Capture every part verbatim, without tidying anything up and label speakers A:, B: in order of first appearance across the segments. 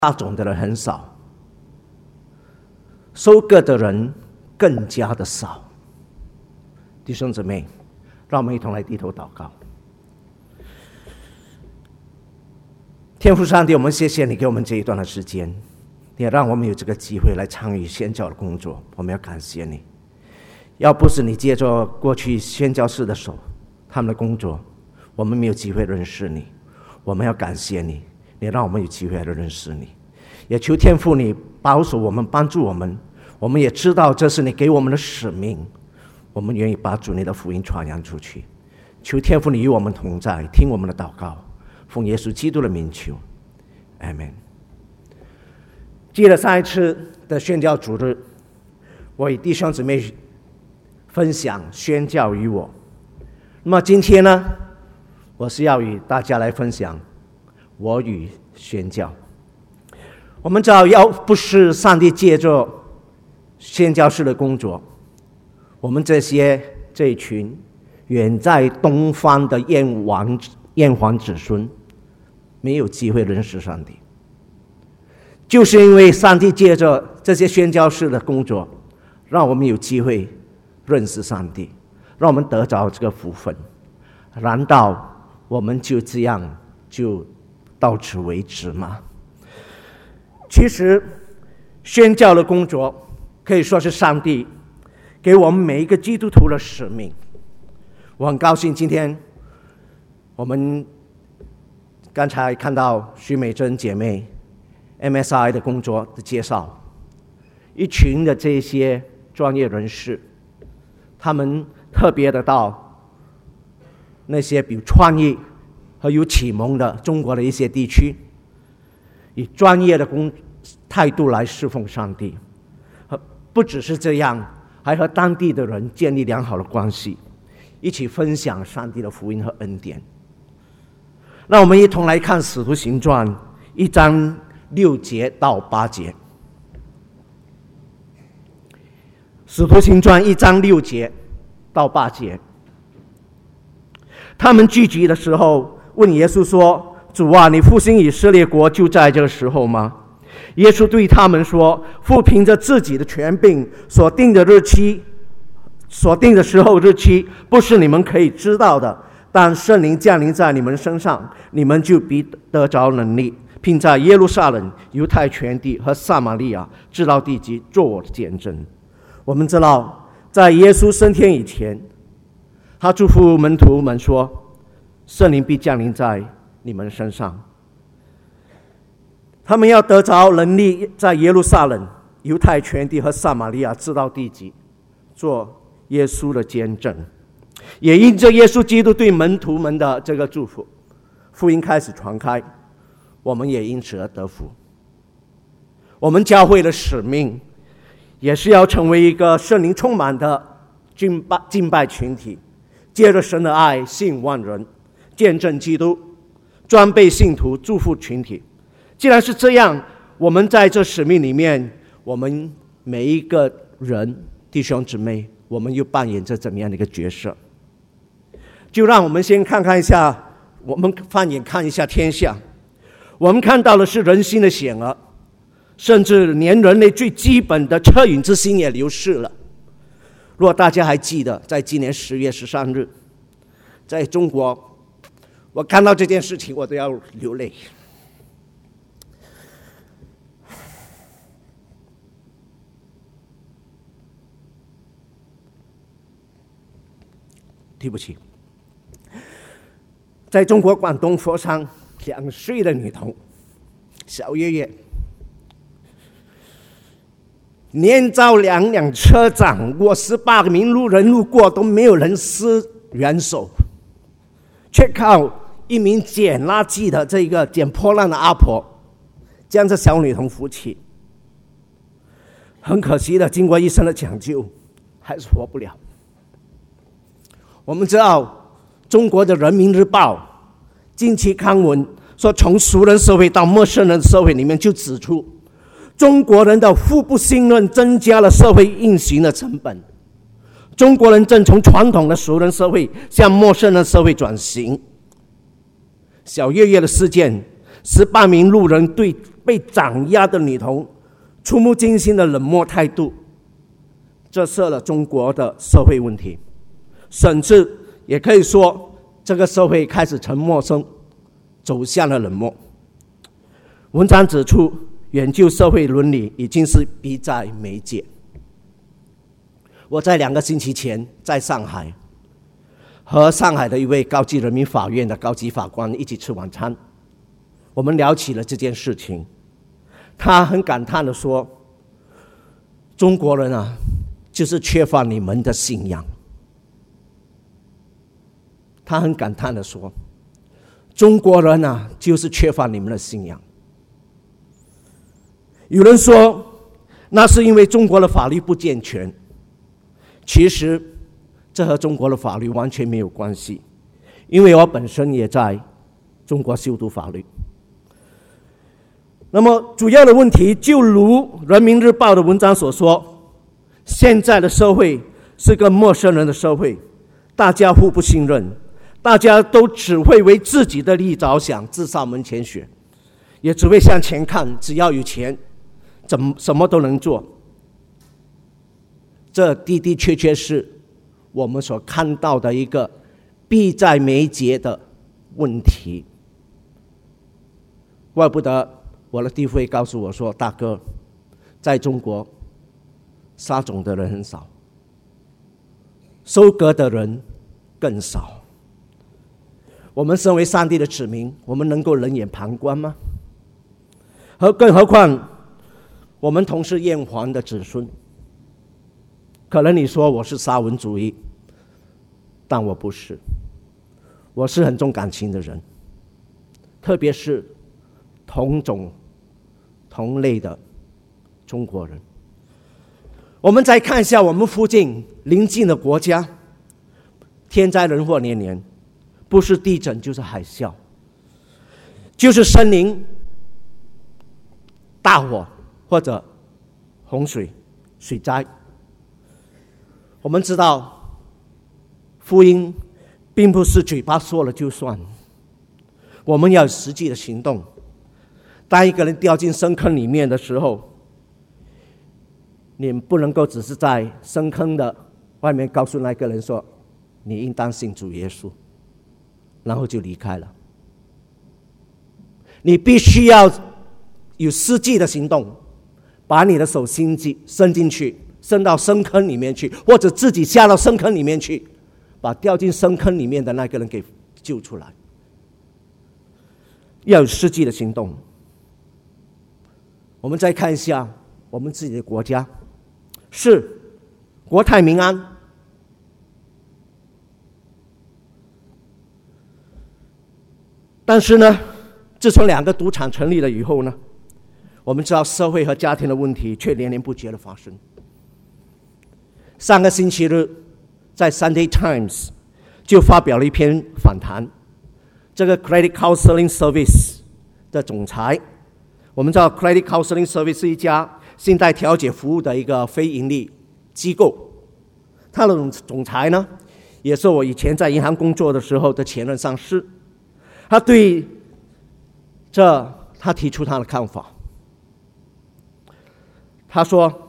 A: 撒种的人很少，收割的人更加的少。弟兄姊妹，让我们一同来低头祷告。天父上帝，我们谢谢你给我们这一段的时间，也让我们有这个机会来参与宣教的工作，我们要感谢你。要不是你借着过去宣教士的手，他们的工作，我们没有机会认识你。我们要感谢你，你让我们有机会来认识你。也求天父你保守我们，帮助我们。我们也知道这是你给我们的使命，我们愿意把主你的福音传扬出去。求天父你与我们同在，听我们的祷告，奉耶稣基督的名求，阿们。记得上一次的宣教主日，我与弟兄姊妹分享宣教与我。那么今天呢，我是要与大家来分享我与宣教。我们知道，要不是上帝借着宣教士的工作，我们这些这一群远在东方的炎黄炎黄子孙，没有机会认识上帝。就是因为上帝借着这些宣教士的工作，让我们有机会认识上帝，让我们得着这个福分。难道我们就这样就到此为止吗？其实宣教的工作可以说是上帝给我们每一个基督徒的使命。我很高兴今天我们刚才看到徐美珍姐妹 M S I 的工作的介绍，一群的这些专业人士，他们特别的到那些比如创意和有启蒙的中国的一些地区，以专业的工态度来侍奉上帝。不只是这样，还和当地的人建立良好的关系，一起分享上帝的福音和恩典。让我们一同来看《使徒行传》一章六节到八节。《使徒行传》一章六节到八节。他们聚集的时候，问耶稣说：“主啊，你复兴以色列国就在这个时候吗？”耶稣对他们说：“父凭着自己的权柄所定的日期，所定的时候日期，不是你们可以知道的。但圣灵降临在你们身上，你们就必得着能力，并在耶路撒冷、犹太全地和撒玛利亚直到地极做我的见证。”我们知道，在耶稣升天以前，他嘱咐门徒们说：“圣灵必降临在你们身上。”他们要得着能力，在耶路撒冷、犹太全地和撒玛利亚直到地极做耶稣的见证。也因着耶稣基督对门徒们的这个祝福，福音开始传开，我们也因此而得福。我们教会的使命也是要成为一个圣灵充满的敬拜敬拜群体，借着神的爱吸引万人，见证基督，装备信徒，祝福群体。既然是这样，我们在这使命里面，我们每一个人弟兄姊妹，我们又扮演着怎么样的一个角色？就让我们先看看一下，我们放眼看一下天下，我们看到的是人心的险恶，甚至连人类最基本的恻隐之心也流逝了。如果大家还记得，在今年十月十三日，在中国，我看到这件事情我都要流泪。对不起，在中国广东佛山，两岁的女童小月月，连遭两辆车掌过，十八名路人路过都没有人施援手，却靠一名捡垃圾的这个捡破烂的阿婆将这小女童扶起。很可惜的，经过医生的抢救，还是活不了。我们知道，中国的人民日报近期刊文说，从熟人社会到陌生人社会里面就指出，中国人的互不信任增加了社会运行的成本。中国人正从传统的熟人社会向陌生人社会转型。小月月的事件十八名路人对被掌压的女童触目惊心的冷漠态度，折射了中国的社会问题，甚至也可以说这个社会开始从陌生走向了冷漠。文章指出，研究社会伦理已经是迫在眉睫。我在两个星期前在上海和上海的一位高级人民法院的高级法官一起吃晚餐，我们聊起了这件事情。他很感叹地说，中国人啊，就是缺乏你们的信仰。他很感叹地说，中国人啊，就是缺乏你们的信仰。有人说，那是因为中国的法律不健全。其实这和中国的法律完全没有关系，因为我本身也在中国修读法律。那么主要的问题，就如人民日报的文章所说，现在的社会是个陌生人的社会，大家互不信任，大家都只会为自己的利益着想，自扫门前雪，也只会向前看，只要有钱怎么什么都能做。这的的确确是我们所看到的一个迫在眉睫的问题。怪不得我的弟会告诉我说，大哥，在中国撒种的人很少，收割的人更少。我们身为上帝的子民，我们能够冷眼旁观吗？和更何况我们同是炎黄的子孙。可能你说我是沙文主义，但我不是。我是很重感情的人，特别是同种同类的中国人。我们再看一下我们附近邻近的国家，天灾人祸连连，不是地震就是海啸，就是森林大火或者洪水水灾。我们知道福音并不是嘴巴说了就算，我们要有实际的行动。当一个人掉进深坑里面的时候，你不能够只是在深坑的外面告诉那个人说你应当信主耶稣，然后就离开了。你必须要有实际的行动，把你的手伸进伸进去，伸到深坑里面去，或者自己下到深坑里面去，把掉进深坑里面的那个人给救出来。要有实际的行动。我们再看一下我们自己的国家，是国泰民安，但是呢，自从两个赌场成立了以后呢，我们知道社会和家庭的问题却连连不绝的发生。上个星期日在 Sunday Times 就发表了一篇访谈，这个 Credit Counseling Service 的总裁，我们知道 Credit Counseling Service 是一家信贷调解服务的一个非盈利机构，他的总裁呢，也是我以前在银行工作的时候的前任上司。他对这他提出他的看法，他说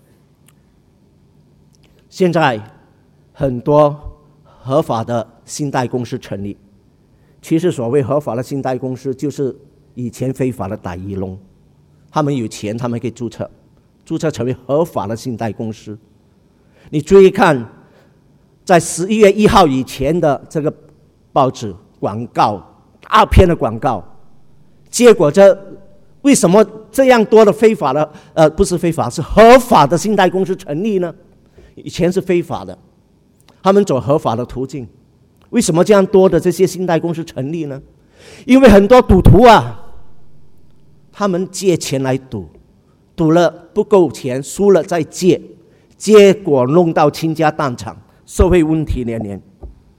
A: 现在很多合法的信贷公司成立，其实所谓合法的信贷公司就是以前非法的打一龙，他们有钱，他们可以注册注册成为合法的信贷公司。你注意看在十一月一号以前的这个报纸广告，大片的广告，结果这为什么这样多的非法的呃不是非法是合法的信贷公司成立呢？以前是非法的，他们走合法的途径。为什么这样多的这些信贷公司成立呢？因为很多赌徒啊，他们借钱来赌，赌了不够钱，输了再借，结果弄到倾家荡产，社会问题连连。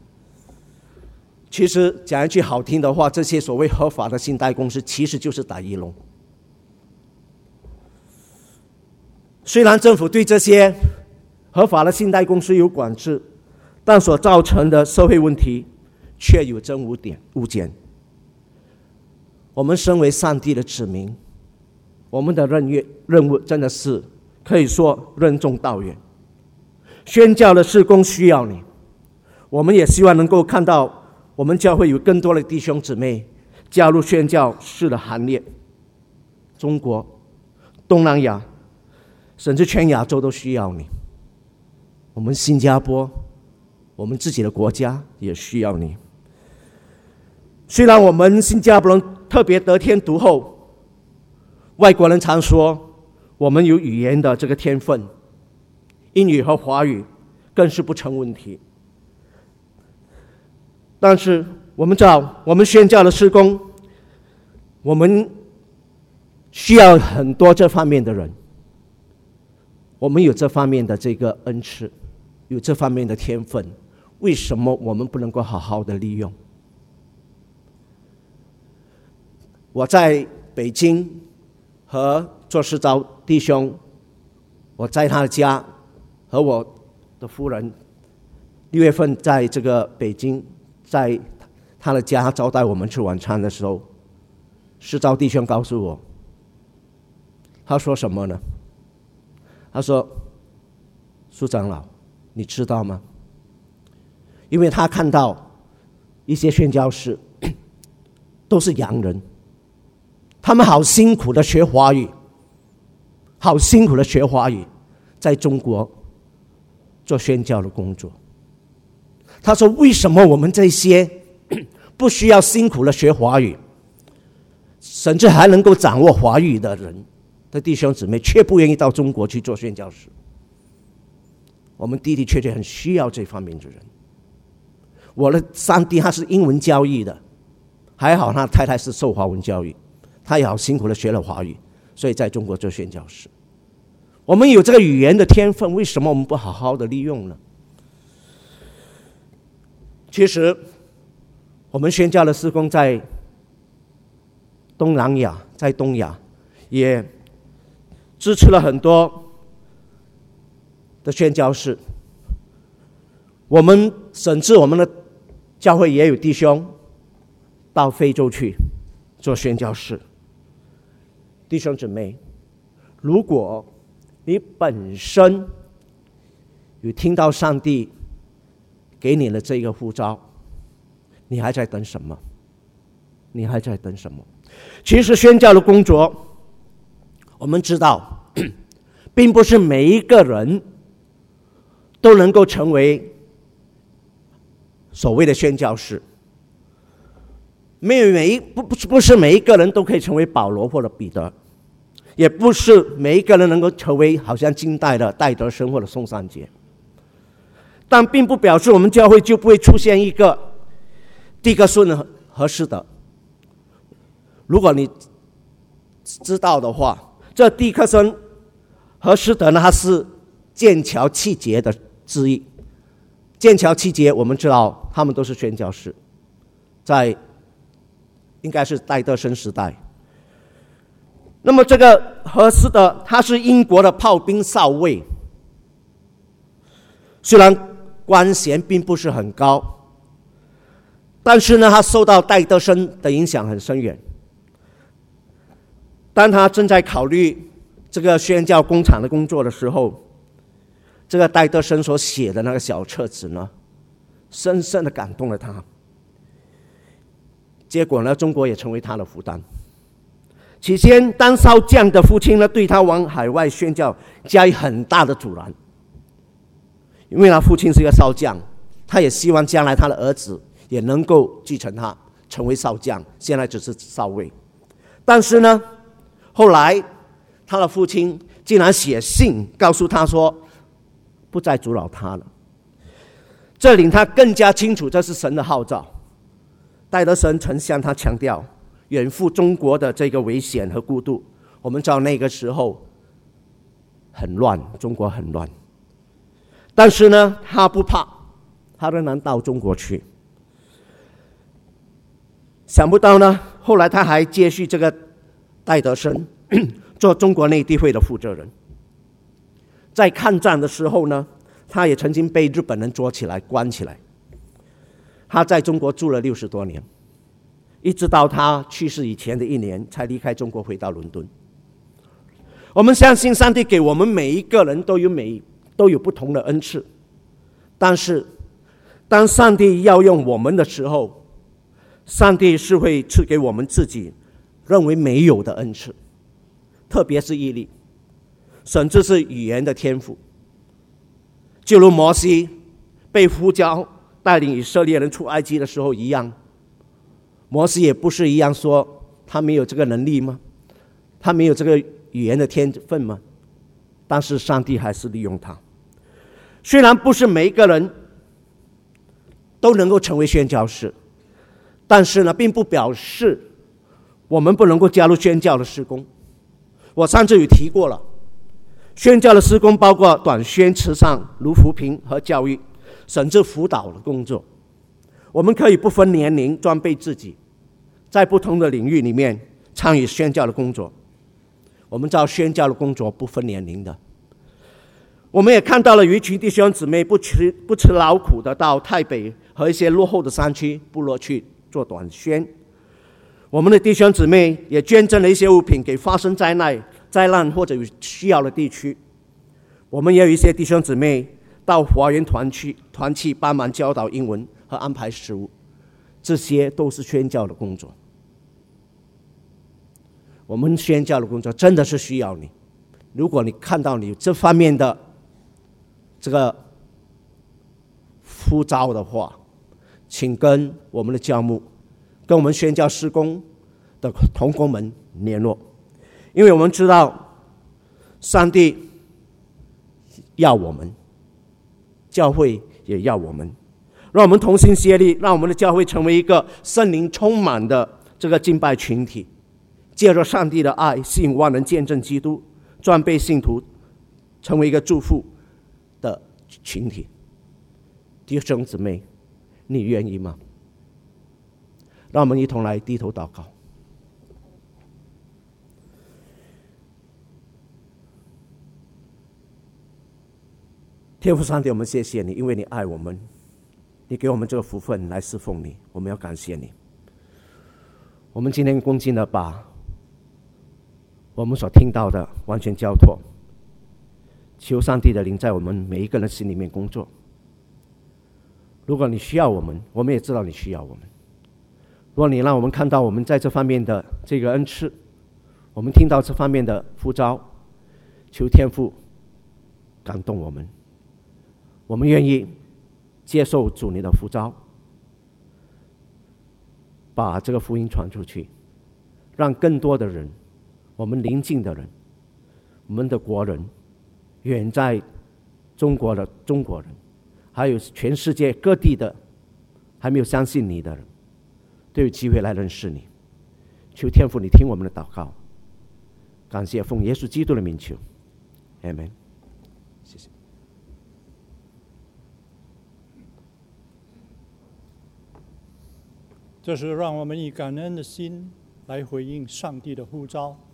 A: 其实讲一句好听的话，这些所谓合法的信贷公司其实就是打一龙。虽然政府对这些合法的信贷公司有管制，但所造成的社会问题却有增无减。 我们身为上帝的子民，我们的任务任务真的是可以说任重道远。宣教的事工需要你，我们也希望能够看到我们教会有更多的弟兄姊妹加入宣教士的行列。中国、东南亚甚至全亚洲都需要你，我们新加坡，我们自己的国家也需要你。虽然我们新加坡人特别得天独厚，外国人常说我们有语言的这个天分，英语和华语更是不成问题。但是我们知道，我们宣教的事工，我们需要很多这方面的人，我们有这方面的这个恩赐，有这方面的天分，为什么我们不能够好好的利用？我在北京和做世招弟兄，我在他的家和我的夫人六月份在这个北京，在他的家招待我们吃晚餐的时候，世招弟兄告诉我，他说什么呢？他说：“苏长老，你知道吗？因为他看到一些宣教士都是洋人，他们好辛苦的学华语，好辛苦的学华语，在中国做宣教的工作。他说，为什么我们这些不需要辛苦的学华语，甚至还能够掌握华语的人的弟兄姊妹，却不愿意到中国去做宣教士？我们的的确确很需要这方面的人。我的三弟他是英文教育的，还好他太太是受华文教育，他也好辛苦的学了华语，所以在中国做宣教士。我们有这个语言的天分，为什么我们不好好的利用呢？其实我们宣教的事工在东南亚，在东亚也支持了很多的宣教士。我们甚至我们的教会也有弟兄到非洲去做宣教士。弟兄姊妹，如果你本身有听到上帝给你的这个呼召，你还在等什么？你还在等什么？其实宣教的工作，我们知道，并不是每一个人都能够成为所谓的宣教士，没有每一不不不是每一个人都可以成为保罗或者彼得，也不是每一个人能够成为好像近代的戴德生或者宋三杰。但并不表示我们教会就不会出现一个狄克孙和施德。如果你知道的话，这狄克孙和施德呢，他是剑桥七杰的之一。剑桥七杰我们知道他们都是宣教士，在应该是戴德生时代。那么这个和施德他是英国的炮兵少尉，虽然官衔并不是很高，但是呢，他受到戴德生的影响很深远。当他正在考虑这个宣教工厂的工作的时候，这个戴德生所写的那个小册子呢，深深的感动了他。结果呢，中国也成为他的负担。起先，当少将的父亲呢，对他往海外宣教加以很大的阻拦。因为他父亲是一个少将，他也希望将来他的儿子也能够继承他，成为少将，现在只是少尉。但是呢，后来他的父亲竟然写信告诉他说，不再阻挠他了。这令他更加清楚这是神的号召。戴德生曾向他强调远赴中国的这个危险和孤独。我们知道那个时候很乱，中国很乱。但是呢，他不怕，他仍然到中国去。想不到呢，后来他还接续这个戴德生做中国内地会的负责人。在抗战的时候呢，他也曾经被日本人捉起来关起来。他在中国住了六十多年， 一直到他去世以前的一年才离开中国回到伦敦。我们相信上帝给我们每一个人都有每都有不同的恩赐，但是当上帝要用我们的时候，上帝是会赐给我们自己认为没有的恩赐，特别是毅力，甚至是语言的天赋。就如摩西被呼召带领以色列人出埃及的时候一样，摩西也不是一样说他没有这个能力吗？他没有这个语言的天分吗？但是上帝还是利用他。虽然不是每一个人都能够成为宣教士，但是呢，并不表示我们不能够加入宣教的事工。我上次有提过了，宣教的事工包括短宣、慈善、如扶贫和教育，甚至辅导的工作。我们可以不分年龄装备自己，在不同的领域里面参与宣教的工作。我们知道宣教的工作不分年龄的。我们也看到了有一群弟兄姊妹不辞不辞劳苦的到泰北和一些落后的山区部落去做短宣。我们的弟兄姊妹也捐赠了一些物品给发生灾难灾难或者有需要的地区。我们也有一些弟兄姊妹到华人团去团契帮忙教导英文和安排食物，这些都是宣教的工作。我们宣教的工作真的是需要你。如果你看到你这方面的这个呼召的话，请跟我们的教牧，跟我们宣教事工的同工们联络，因为我们知道上帝要我们，教会也要我们，让我们同心协力，让我们的教会成为一个圣灵充满的这个敬拜群体，借着上帝的爱吸引万人见证基督，装备信徒成为一个祝福的群体。弟兄姊妹，你愿意吗？让我们一同来低头祷告。天父上帝，我们谢谢你，因为你爱我们，你给我们这个福分来侍奉你，我们要感谢你。我们今天恭敬的把我们所听到的完全交托，求上帝的灵在我们每一个人心里面工作。如果你需要我们，我们也知道你需要我们。如果你让我们看到我们在这方面的这个恩赐，我们听到这方面的呼召，求天父感动我们，我们愿意接受主你的呼召，把这个福音传出去，让更多的人，我们邻近的人，我们的国人，远在中国的中国人，还有全世界各地的还没有相信你的人，都有机会来认识你。求天父你听我们的祷告，感谢奉耶稣基督的名求，阿们。谢谢。
B: 这是让我们以感恩的心来回应上帝的呼召。